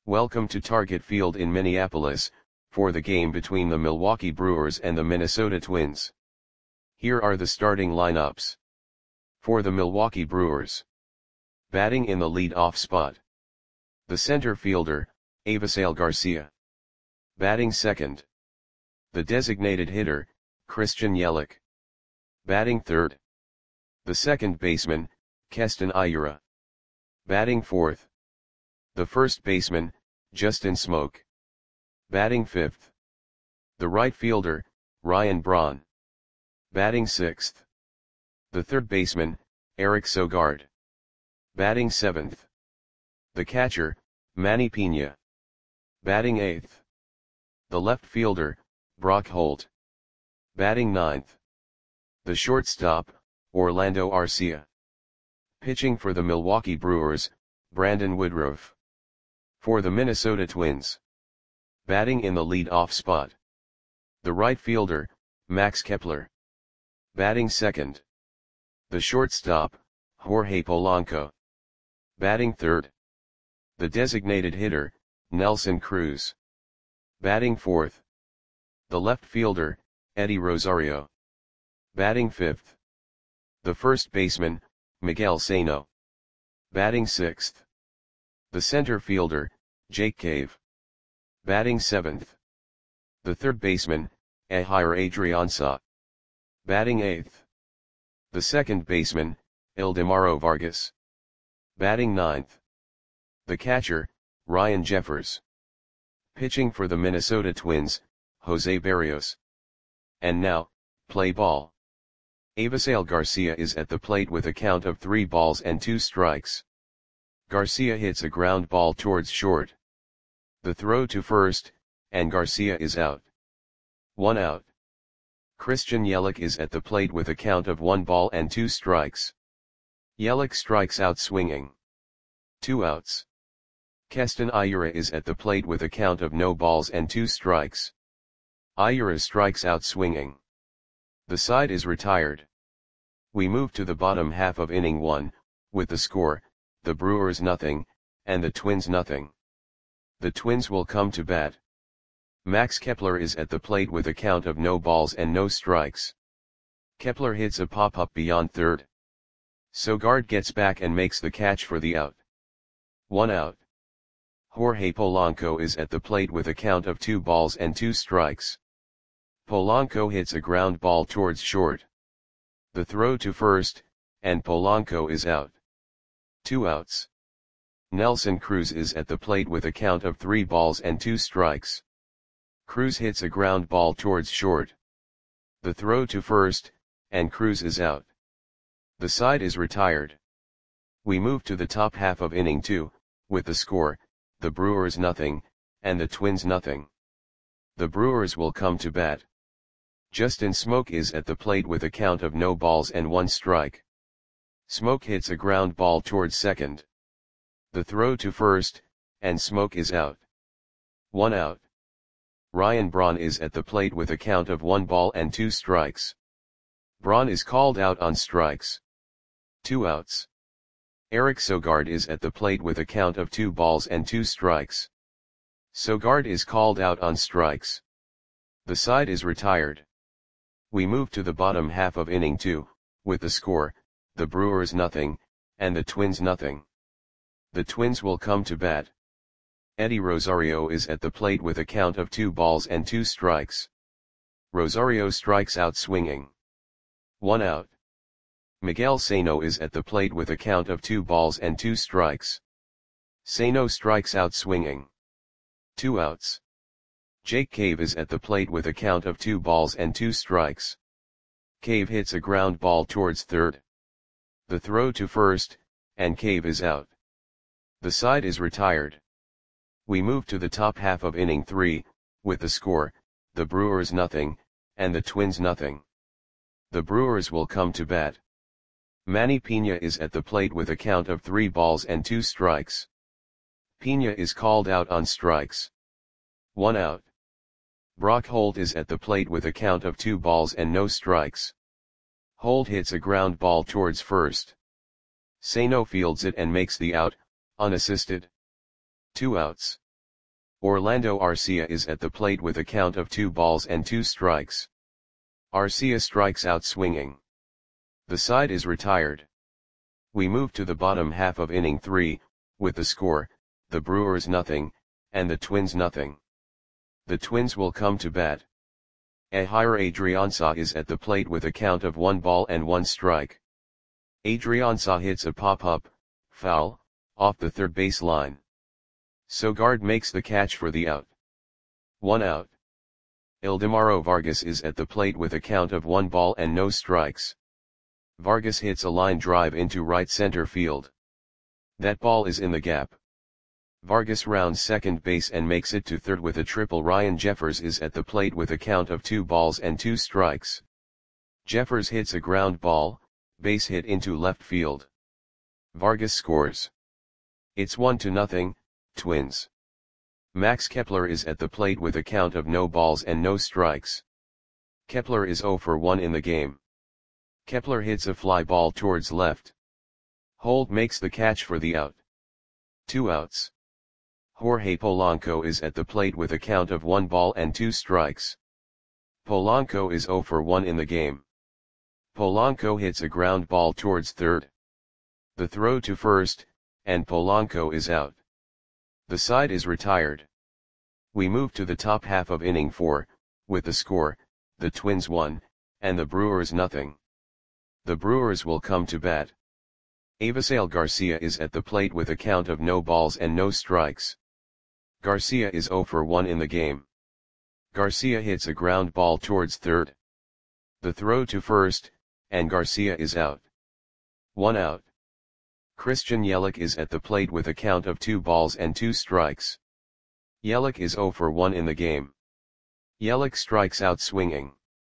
Welcome to Target Field in Minneapolis, for the game between the Milwaukee Brewers and the Minnesota Twins. Here are the starting lineups. For the Milwaukee Brewers. Batting in the lead-off spot. The center fielder, Avisail Garcia. Batting second. The designated hitter, Christian Yelich. Batting third. The second baseman, Keston Hiura. Batting fourth. The first baseman, Justin Smoak. Batting fifth. The right fielder, Ryan Braun. Batting sixth. The third baseman, Eric Sogard. Batting seventh. The catcher, Manny Piña. Batting eighth. The left fielder, Brock Holt. Batting ninth. The shortstop, Orlando Arcia. Pitching for the Milwaukee Brewers, Brandon Woodruff. For the Minnesota Twins. Batting in the lead-off spot. The right fielder, Max Kepler. Batting second. The shortstop, Jorge Polanco. Batting third. The designated hitter, Nelson Cruz. Batting fourth. The left fielder, Eddie Rosario. Batting fifth. The first baseman, Miguel Sano. Batting sixth. The center fielder, Jake Cave. Batting seventh. The third baseman, Ehire Adrianza. Batting eighth. The second baseman, Ildemaro Vargas. Batting ninth. The catcher, Ryan Jeffers. Pitching for the Minnesota Twins, Jose Berrios. And now, play ball. Avisail Garcia is at the plate with a count of 3 balls and 2 strikes. Garcia hits a ground ball towards short. The throw to first, and Garcia is out. 1 out. Christian Yelich is at the plate with a count of 1 ball and 2 strikes. Yelich strikes out swinging. 2 outs. Keston Hiura is at the plate with a count of no balls and 2 strikes. Hiura strikes out swinging. The side is retired. We move to the bottom half of inning 1, with the score, the Brewers nothing, and the Twins nothing. The Twins will come to bat. Max Kepler is at the plate with a count of no balls and no strikes. Kepler hits a pop-up beyond third. Sogard gets back and makes the catch for the out. 1 out. Jorge Polanco is at the plate with a count of 2 balls and 2 strikes. Polanco hits a ground ball towards short. The throw to first, and Polanco is out. 2 outs. Nelson Cruz is at the plate with a count of 3 balls and 2 strikes. Cruz hits a ground ball towards short. The throw to first, and Cruz is out. The side is retired. We move to the top half of inning 2, with the score, the Brewers nothing, and the Twins nothing. The Brewers will come to bat. Justin Smoak is at the plate with a count of no balls and 1 strike. Smoak hits a ground ball towards second. The throw to first, and Smoak is out. 1 out. Ryan Braun is at the plate with a count of 1 ball and 2 strikes. Braun is called out on strikes. 2 outs. Eric Sogard is at the plate with a count of 2 balls and 2 strikes. Sogard is called out on strikes. The side is retired. We move to the bottom half of inning 2, with the score, the Brewers nothing, and the Twins nothing. The Twins will come to bat. Eddie Rosario is at the plate with a count of 2 balls and 2 strikes. Rosario strikes out swinging. 1 out. Miguel Sano is at the plate with a count of 2 balls and 2 strikes. Sano strikes out swinging. 2 outs. Jake Cave is at the plate with a count of 2 balls and 2 strikes. Cave hits a ground ball towards third. The throw to first, and Cave is out. The side is retired. We move to the top half of inning 3, with the score, the Brewers nothing, and the Twins nothing. The Brewers will come to bat. Manny Piña is at the plate with a count of 3 balls and 2 strikes. Piña is called out on strikes. 1 out. Brock Holt is at the plate with a count of 2 balls and no strikes. Holt hits a ground ball towards first. Sano fields it and makes the out, unassisted. 2 outs. Orlando Arcia is at the plate with a count of 2 balls and 2 strikes. Arcia strikes out swinging. The side is retired. We move to the bottom half of inning 3, with the score, the Brewers nothing, and the Twins nothing. The Twins will come to bat. Ehire Adrianza is at the plate with a count of 1 ball and 1 strike. Adrianza hits a pop-up, foul, off the third base line. Sogard makes the catch for the out. 1 out. Ildemaro Vargas is at the plate with a count of 1 ball and no strikes. Vargas hits a line drive into right center field. That ball is in the gap. Vargas rounds second base and makes it to third with a triple. Ryan Jeffers is at the plate with a count of 2 balls and 2 strikes. Jeffers hits a ground ball, base hit into left field. Vargas scores. It's 1-0, Twins. Max Kepler is at the plate with a count of no balls and no strikes. Kepler is 0 for 1 in the game. Kepler hits a fly ball towards left. Holt makes the catch for the out. 2 outs. Jorge Polanco is at the plate with a count of 1 ball and 2 strikes. Polanco is 0 for 1 in the game. Polanco hits a ground ball towards third. The throw to first, and Polanco is out. The side is retired. We move to the top half of inning 4, with the score, the Twins 1, and the Brewers nothing. The Brewers will come to bat. Avisail Garcia is at the plate with a count of no balls and no strikes. Garcia is 0 for 1 in the game. Garcia hits a ground ball towards third. The throw to first, and Garcia is out. 1 out. Christian Yelich is at the plate with a count of 2 balls and 2 strikes. Yelich is 0 for 1 in the game. Yelich strikes out swinging.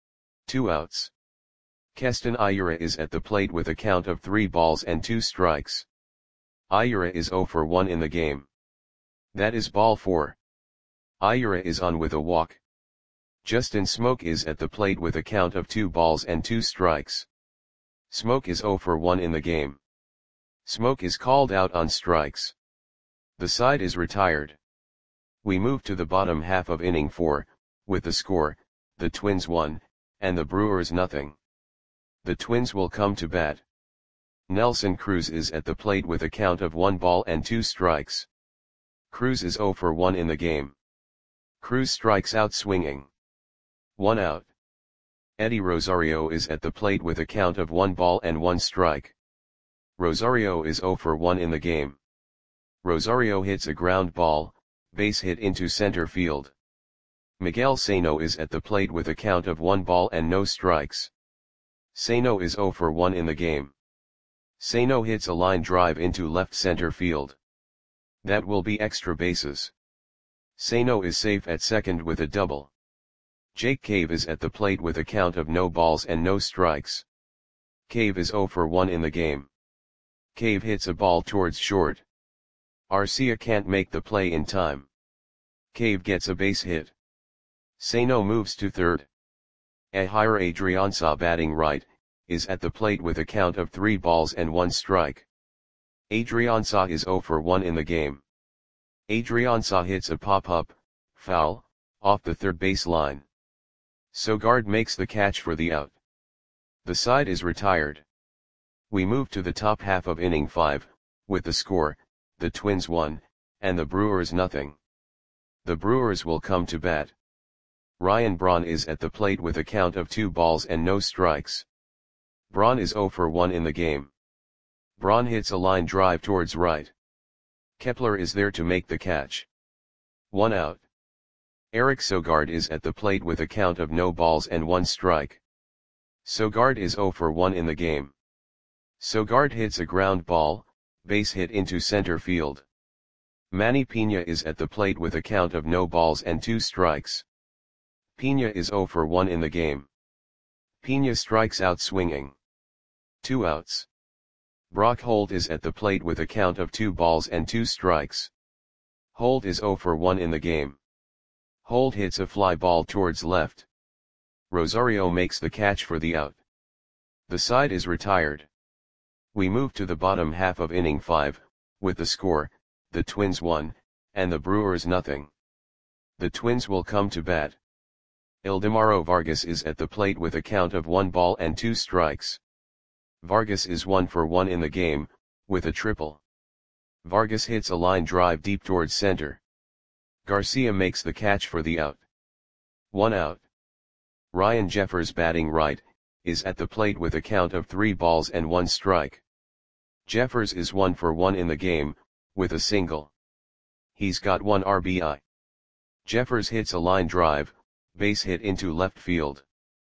2 outs. Keston Hiura is at the plate with a count of 3 balls and 2 strikes. Hiura is 0 for 1 in the game. That is ball 4. Hiura is on with a walk. Justin Smoak is at the plate with a count of 2 balls and 2 strikes. Smoak is 0 for 1 in the game. Smoak is called out on strikes. The side is retired. We move to the bottom half of inning 4, with the score, the Twins 1, and the Brewers nothing. The Twins will come to bat. Nelson Cruz is at the plate with a count of 1 ball and 2 strikes. Cruz is 0 for 1 in the game. Cruz strikes out swinging. 1 out. Eddie Rosario is at the plate with a count of 1 ball and 1 strike. Rosario is 0 for 1 in the game. Rosario hits a ground ball, base hit into center field. Miguel Sano is at the plate with a count of 1 ball and no strikes. Sano is 0 for 1 in the game. Sano hits a line drive into left center field. That will be extra bases. Sano is safe at second with a double. Jake Cave is at the plate with a count of no balls and no strikes. Cave is 0 for 1 in the game. Cave hits a ball towards short. Arcia can't make the play in time. Cave gets a base hit. Sano moves to third. Ehire Adrianza, batting right, is at the plate with a count of 3 balls and 1 strike. Adrianza is 0 for 1 in the game. Adrianza hits a pop-up, foul, off the third base line. Sogard makes the catch for the out. The side is retired. We move to the top half of inning 5, with the score, the Twins 1, and the Brewers nothing. The Brewers will come to bat. Ryan Braun is at the plate with a count of 2 balls and no strikes. Braun is 0 for 1 in the game. Braun hits a line drive towards right. Kepler is there to make the catch. 1 out. Eric Sogard is at the plate with a count of no balls and 1 strike. Sogard is 0 for 1 in the game. Sogard hits a ground ball, base hit into center field. Manny Pena is at the plate with a count of no balls and 2 strikes. Pena is 0 for 1 in the game. Pena strikes out swinging. 2 outs. Brock Holt is at the plate with a count of 2 balls and 2 strikes. Holt is 0 for 1 in the game. Holt hits a fly ball towards left. Rosario makes the catch for the out. The side is retired. We move to the bottom half of inning 5, with the score, the Twins 1, and the Brewers nothing. The Twins will come to bat. Ildemaro Vargas is at the plate with a count of 1 ball and 2 strikes. Vargas is 1 for 1 in the game, with a triple. Vargas hits a line drive deep towards center. Garcia makes the catch for the out. 1 out. Ryan Jeffers, batting right, is at the plate with a count of 3 balls and 1 strike. Jeffers is 1 for 1 in the game, with a single. He's got 1 RBI. Jeffers hits a line drive, base hit into left field.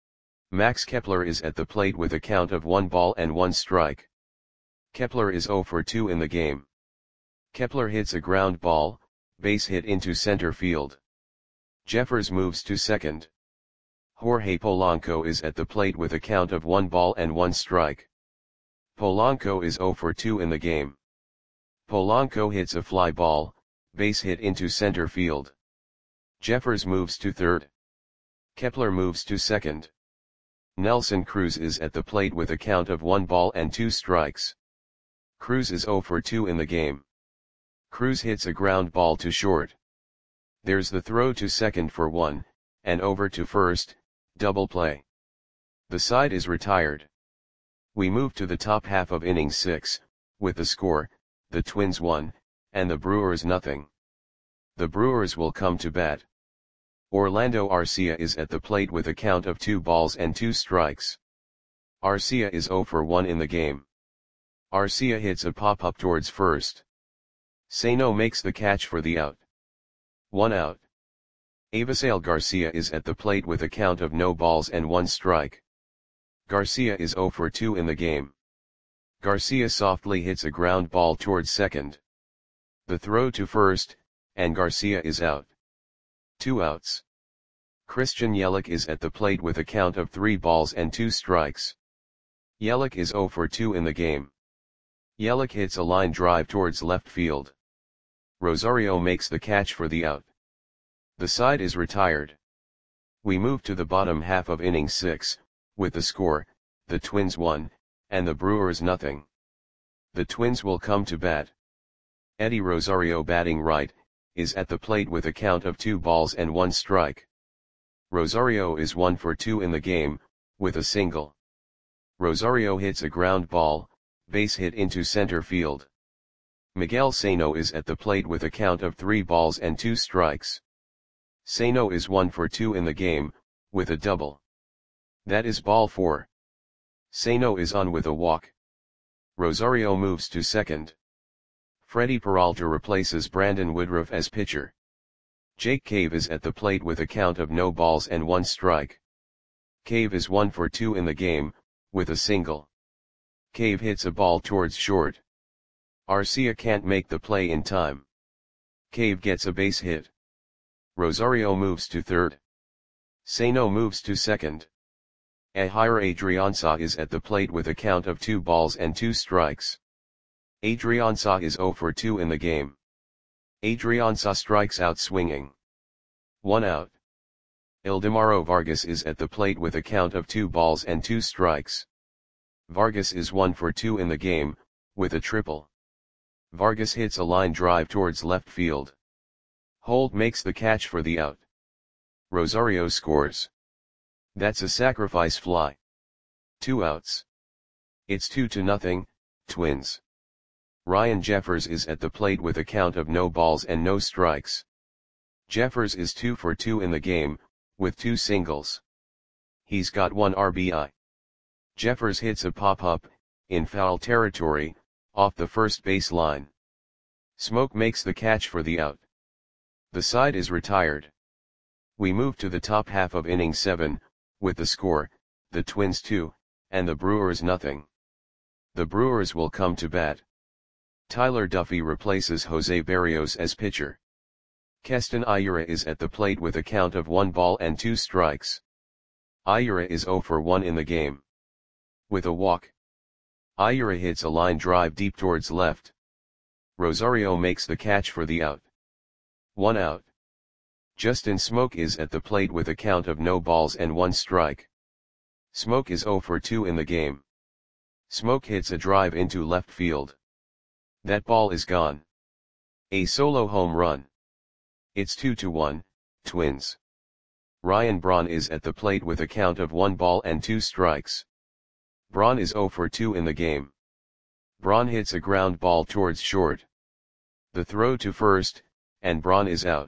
Max Kepler is at the plate with a count of 1 ball and 1 strike. Kepler is 0 for 2 in the game. Kepler hits a ground ball, base hit into center field. Jeffers moves to second. Jorge Polanco is at the plate with a count of 1 ball and 1 strike. Polanco is 0 for 2 in the game. Polanco hits a fly ball, base hit into center field. Jeffers moves to third. Kepler moves to second. Nelson Cruz is at the plate with a count of 1 ball and 2 strikes. Cruz is 0 for 2 in the game. Cruz hits a ground ball to short. There's the throw to second for 1, and over to first, double play. The side is retired. We move to the top half of inning 6, with the score, the Twins 1, and the Brewers nothing. The Brewers will come to bat. Orlando Arcia is at the plate with a count of 2 balls and 2 strikes. Arcia is 0 for 1 in the game. Arcia hits a pop-up towards first. Sano makes the catch for the out. 1 out. Avisail Garcia is at the plate with a count of no balls and 1 strike. Garcia is 0 for 2 in the game. Garcia softly hits a ground ball towards second. The throw to first, and Garcia is out. 2 outs. Christian Yelich is at the plate with a count of 3 balls and 2 strikes. Yelich is 0 for 2 in the game. Yelich hits a line drive towards left field. Rosario makes the catch for the out. The side is retired. We move to the bottom half of inning 6, with the score, the Twins 1, and the Brewers nothing. The Twins will come to bat. Eddie Rosario, batting right, is at the plate with a count of 2 balls and 1 strike. Rosario is 1 for 2 in the game, with a single. Rosario hits a ground ball, base hit into center field. Miguel Sano is at the plate with a count of 3 balls and 2 strikes. Sano is 1 for 2 in the game, with a double. That is ball 4. Sano is on with a walk. Rosario moves to second. Freddie Peralta replaces Brandon Woodruff as pitcher. Jake Cave is at the plate with a count of no balls and 1 strike. Cave is 1 for 2 in the game, with a single. Cave hits a ball towards short. Arcia can't make the play in time. Cave gets a base hit. Rosario moves to third. Sano moves to second. Ehire Adrianza is at the plate with a count of 2 balls and 2 strikes. Adrianza is 0 for 2 in the game. Adrianza strikes out swinging. 1 out. Ildemaro Vargas is at the plate with a count of 2 balls and 2 strikes. Vargas is 1 for 2 in the game, with a triple. Vargas hits a line drive towards left field. Holt makes the catch for the out. Rosario scores. That's a sacrifice fly. 2 outs. It's 2-0, Twins. Ryan Jeffers is at the plate with a count of no balls and no strikes. Jeffers is 2 for 2 in the game, with 2 singles. He's got 1 RBI. Jeffers hits a pop-up, in foul territory, off the first base line. Smoke makes the catch for the out. The side is retired. We move to the top half of inning 7, with the score, the Twins 2, and the Brewers nothing. The Brewers will come to bat. Tyler Duffy replaces Jose Berrios as pitcher. Keston Hiura is at the plate with a count of 1 ball and 2 strikes. Hiura is 0 for 1 in the game. With a walk. Hiura hits a line drive deep towards left. Rosario makes the catch for the out. 1 out. Justin Smoke is at the plate with a count of no balls and 1 strike. Smoke is 0 for 2 in the game. Smoke hits a drive into left field. That ball is gone. A solo home run. It's 2-1, Twins. Ryan Braun is at the plate with a count of 1 ball and 2 strikes. Braun is 0 for 2 in the game. Braun hits a ground ball towards short. The throw to first, and Braun is out.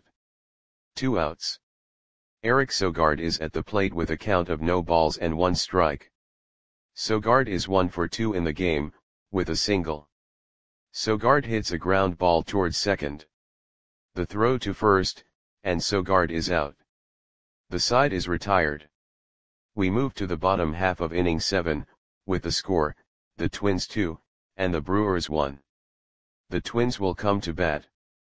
2 outs. Eric Sogard is at the plate with a count of no balls and 1 strike. Sogard is 1 for 2 in the game, with a single. Sogard hits a ground ball towards second. The throw to first, and Sogard is out. The side is retired. We move to the bottom half of inning 7, with the score, the Twins 2, and the Brewers 1. The Twins will come to bat.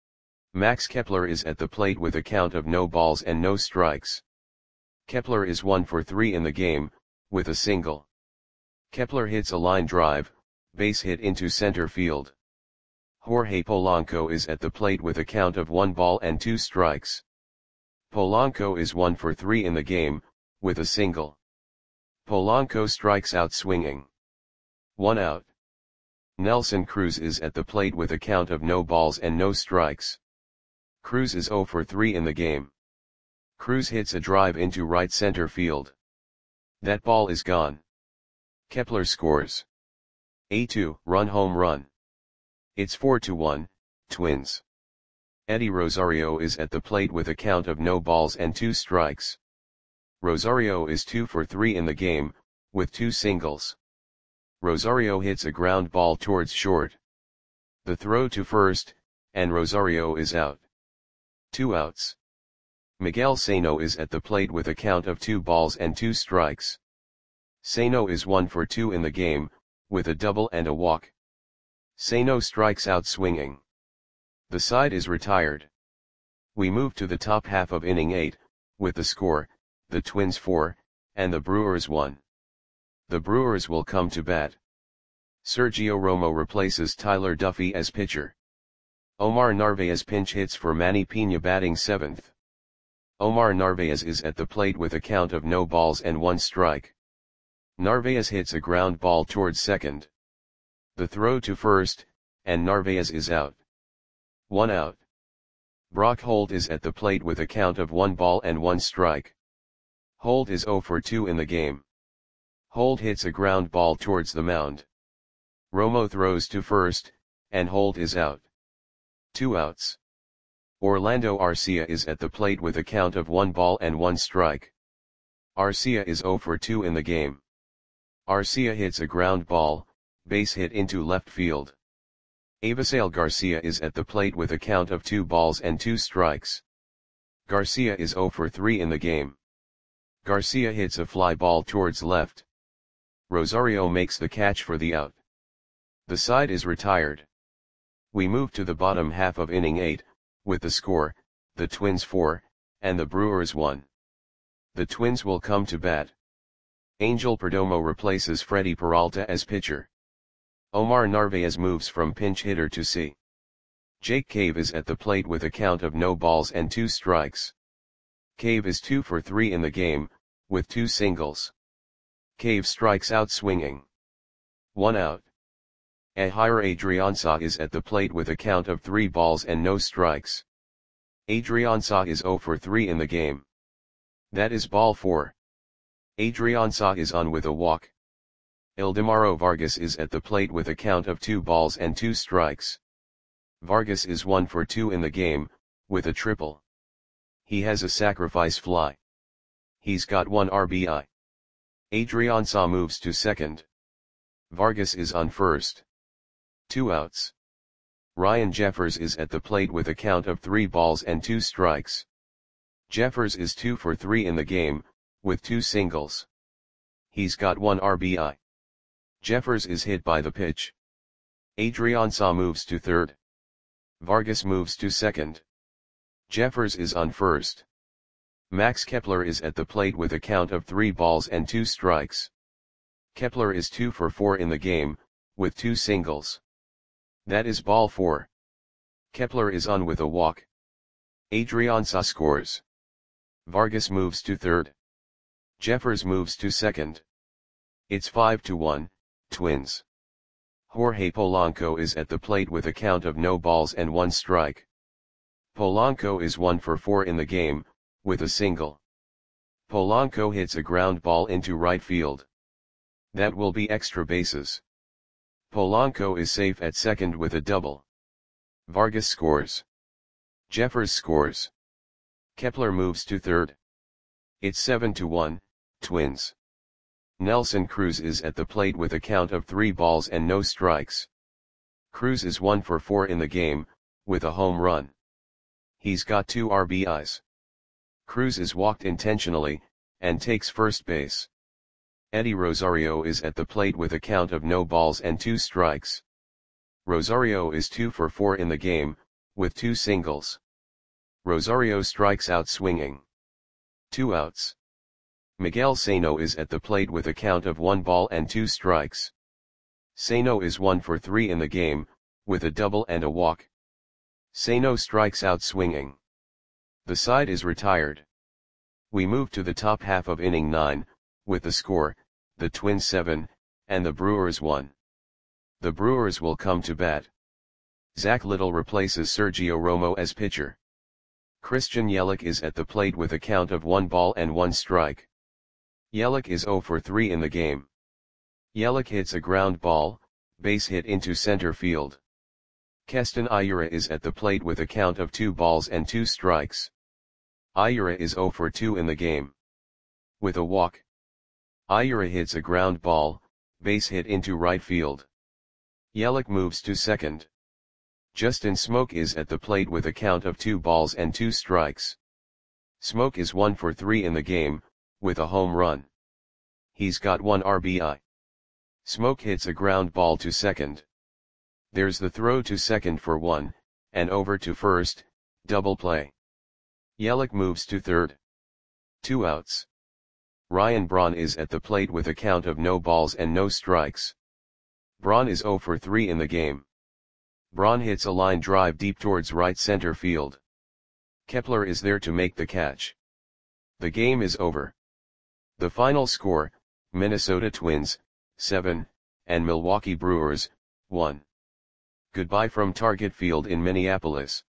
Max Kepler is at the plate with a count of no balls and no strikes. Kepler is 1 for 3 in the game, with a single. Kepler hits a line drive, base hit into center field. Jorge Polanco is at the plate with a count of 1 ball and 2 strikes. Polanco is 1 for 3 in the game, with a single. Polanco strikes out swinging. 1 out. Nelson Cruz is at the plate with a count of no balls and no strikes. Cruz is 0 for 3 in the game. Cruz hits a drive into right center field. That ball is gone. Kepler scores a 2-run home run. It's 4-1, Twins. Eddie Rosario is at the plate with a count of no balls and 2 strikes. Rosario is 2 for 3 in the game, with 2 singles. Rosario hits a ground ball towards short. The throw to first, and Rosario is out. 2 outs. Miguel Sano is at the plate with a count of 2 balls and 2 strikes. Sano is 1 for 2 in the game, with a double and a walk. Sano strikes out swinging. The side is retired. We move to the top half of inning 8, with the score, the Twins 4, and the Brewers 1. The Brewers will come to bat. Sergio Romo replaces Tyler Duffey as pitcher. Omar Narvaez pinch hits for Manny Piña batting 7th. Omar Narvaez is at the plate with a count of no balls and 1 strike. Narvaez hits a ground ball towards second. The throw to first, and Narvaez is out. 1 out. Brock Holt is at the plate with a count of 1 ball and 1 strike. Holt is 0 for 2 in the game. Holt hits a ground ball towards the mound. Romo throws to first, and Holt is out. 2 outs. Orlando Arcia is at the plate with a count of 1 ball and 1 strike. Arcia is 0 for 2 in the game. Arcia hits a ground ball, base hit into left field. Avisail Garcia is at the plate with a count of 2 balls and 2 strikes. Garcia is 0 for 3 in the game. Garcia hits a fly ball towards left. Rosario makes the catch for the out. The side is retired. We move to the bottom half of inning 8, with the score, the Twins 4, and the Brewers 1. The Twins will come to bat. Angel Perdomo replaces Freddy Peralta as pitcher. Omar Narvaez moves from pinch hitter to C. Jake Cave is at the plate with a count of no balls and 2 strikes. Cave is 2 for 3 in the game, with 2 singles. Cave strikes out swinging. 1 out. Ehire Adrianza is at the plate with a count of 3 balls and no strikes. Adrianza is 0 for 3 in the game. That is ball 4. Adrianza is on with a walk. Ildemaro Vargas is at the plate with a count of 2 balls and 2 strikes. Vargas is 1 for 2 in the game, with a triple. He has a sacrifice fly. He's got 1 RBI. Adrianza moves to second. Vargas is on first. 2 outs. Ryan Jeffers is at the plate with a count of 3 balls and 2 strikes. Jeffers is 2 for 3 in the game, with 2 singles. He's got 1 RBI. Jeffers is hit by the pitch. Adrianza moves to third. Vargas moves to second. Jeffers is on first. Max Kepler is at the plate with a count of 3 balls and 2 strikes. Kepler is 2 for 4 in the game, with 2 singles. That is ball 4. Kepler is on with a walk. Adrianza scores. Vargas moves to third. Jeffers moves to second. It's 5-1, Twins. Jorge Polanco is at the plate with a count of no balls and 1 strike. Polanco is 1 for 4 in the game, with a single. Polanco hits a ground ball into right field. That will be extra bases. Polanco is safe at second with a double. Vargas scores. Jeffers scores. Kepler moves to third. It's 7-1, Twins. Nelson Cruz is at the plate with a count of 3 balls and no strikes. Cruz is 1 for 4 in the game, with a home run. He's got 2 RBIs. Cruz is walked intentionally, and takes first base. Eddie Rosario is at the plate with a count of no balls and 2 strikes. Rosario is 2 for 4 in the game, with 2 singles. Rosario strikes out swinging. 2 outs. Miguel Sano is at the plate with a count of 1 ball and 2 strikes. Sano is 1 for 3 in the game, with a double and a walk. Sano strikes out swinging. The side is retired. We move to the top half of inning 9, with the score, the Twins 7, and the Brewers 1. The Brewers will come to bat. Zach Littell replaces Sergio Romo as pitcher. Christian Yelich is at the plate with a count of 1 ball and 1 strike. Yelich is 0 for 3 in the game. Yelich hits a ground ball, base hit into center field. Keston Hiura is at the plate with a count of 2 balls and 2 strikes. Hiura is 0 for 2 in the game. With a walk. Hiura hits a ground ball, base hit into right field. Yelich moves to second. Justin Smoak is at the plate with a count of 2 balls and 2 strikes. Smoak is 1 for 3 in the game, with a home run. He's got 1 RBI. Smoak hits a ground ball to second. There's the throw to second for 1, and over to first, double play. Yelich moves to third. 2 outs. Ryan Braun is at the plate with a count of no balls and no strikes. Braun is 0 for 3 in the game. Braun hits a line drive deep towards right center field. Kepler is there to make the catch. The game is over. The final score, Minnesota Twins, 7, and Milwaukee Brewers, 1. Goodbye from Target Field in Minneapolis.